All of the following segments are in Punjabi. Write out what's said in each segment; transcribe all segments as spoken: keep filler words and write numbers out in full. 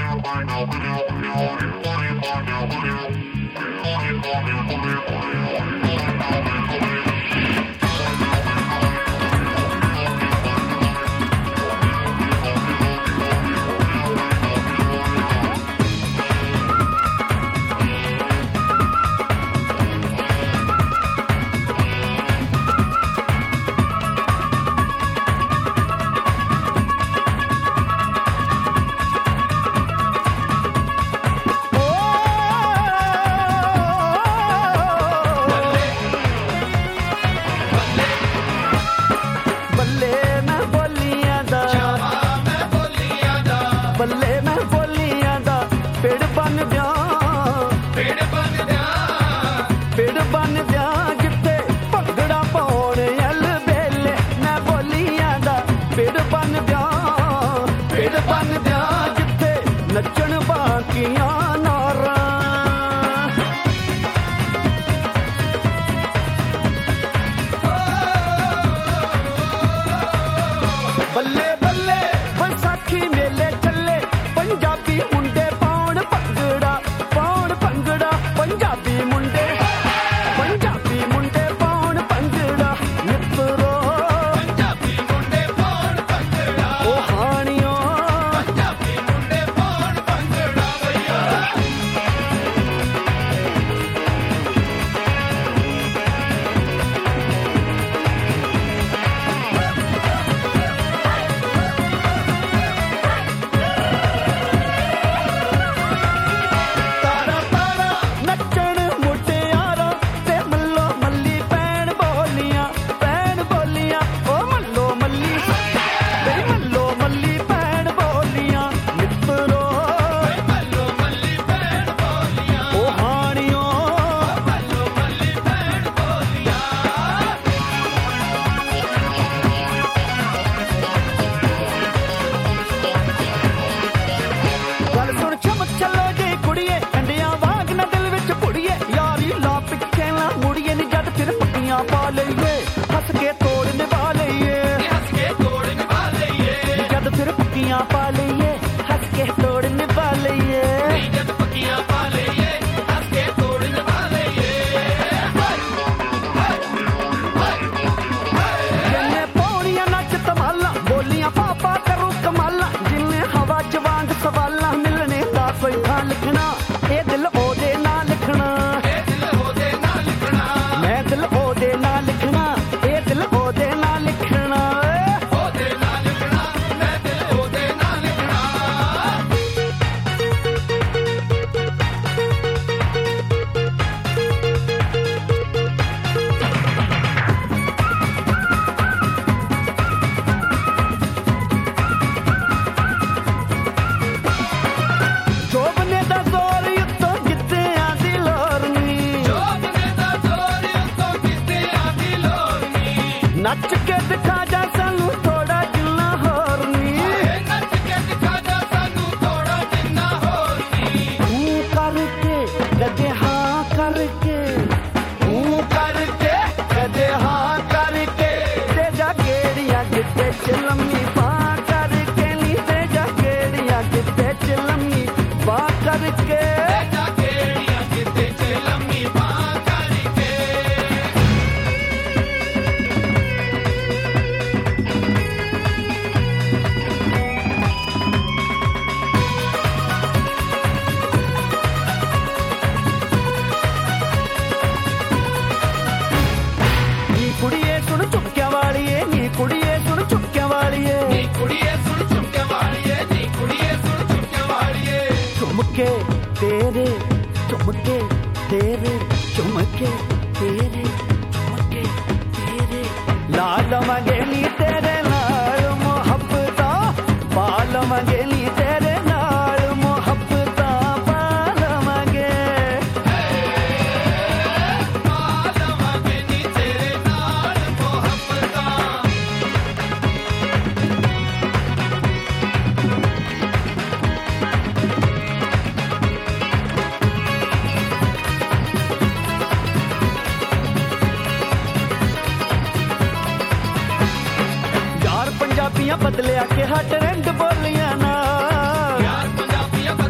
ਪੰਜਾਬੀਆਂ ਬਦਲਿਆ ਕਿ ਹੱਟ ਰੰਗ ਬੋਲੀਆਂ ਨਾ ਯਾਰ ਪੰਜਾਬੀਆਂ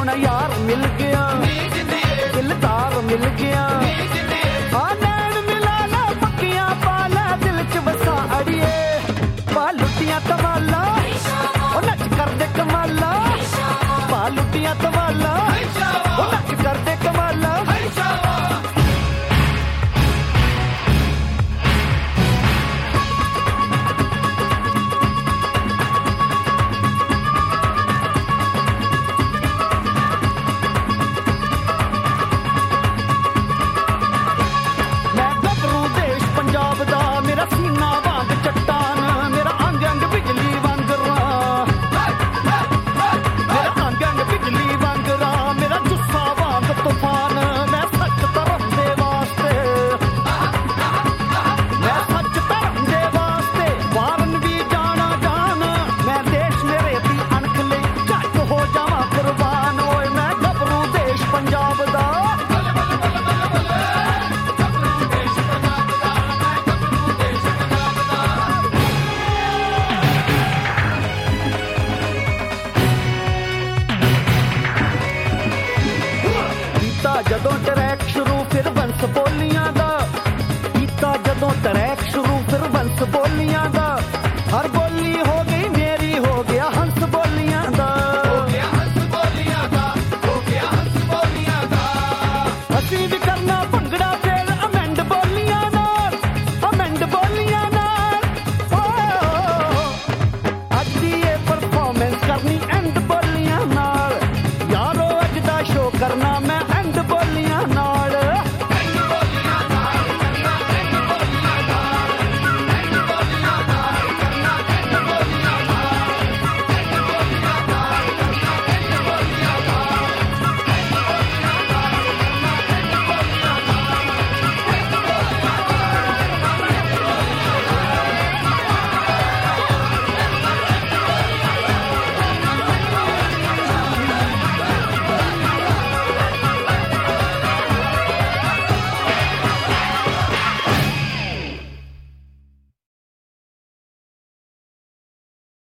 ਸੋਹਣਾ ਯਾਰ ਮਿਲ ਗਿਆ, ਦਿਲਦਾਰ ਮਿਲ ਗਿਆ। ਆ ਨੈਣ ਮਿਲਾ ਲੈ ਪੱਕੀਆਂ ਪਾ ਲੈ ਦਿਲ ਚ ਵਸਾ ਅੜੀਏ, ਪਾ ਲੁੱਟੀਆਂ ਤਵਾਲਾ ਉਹ ਨੱਚ ਕਰਦੇ ਕਮਾਲਾ, ਪਾ ਲੁੱਟੀਆਂ ਤਵਾਲਾ ਉਹ ਨੱਚ ਕਰਦੇ ਕਮਾਲਾ। ਮੇਰਾ ਸੀਨਾ ਵਾਂਗ ਚੱਟਾਨ, ਮੇਰਾ ਅੰਗ ਅੰਗ ਬਿਜਲੀ ਵਾਂਗਰਾ, ਮੇਰਾ ਅੰਗ ਅੰਗ ਬਿਜਲੀ ਵਾਂਗਰਾ, ਮੇਰਾ ਜੁੱਸਾ ਵਾਂਗ ਤੂਫਾਨ। ਮੈਂ ਸੱਚ ਧਰਮ ਦੇ ਵਾਸਤੇ, ਮੈਂ ਸੱਚ ਧਰਮ ਦੇ ਵਾਸਤੇ ਵਾਰਨ ਵੀ ਜਾਣਾ ਜਾਨ। ਮੈਂ ਦੇਸ਼ ਮੇਰੇ ਦੀ ਅਣਖ ਲਈ ਝੱਟ ਹੋ ਜਾਵਾਂ ਕੁਰਬਾਨ। ਓਏ ਮੈਂ ਗੱਭਰੂ ਦੇਸ਼ ਪੰਜਾਬ ਦਾ, ਜਦੋਂ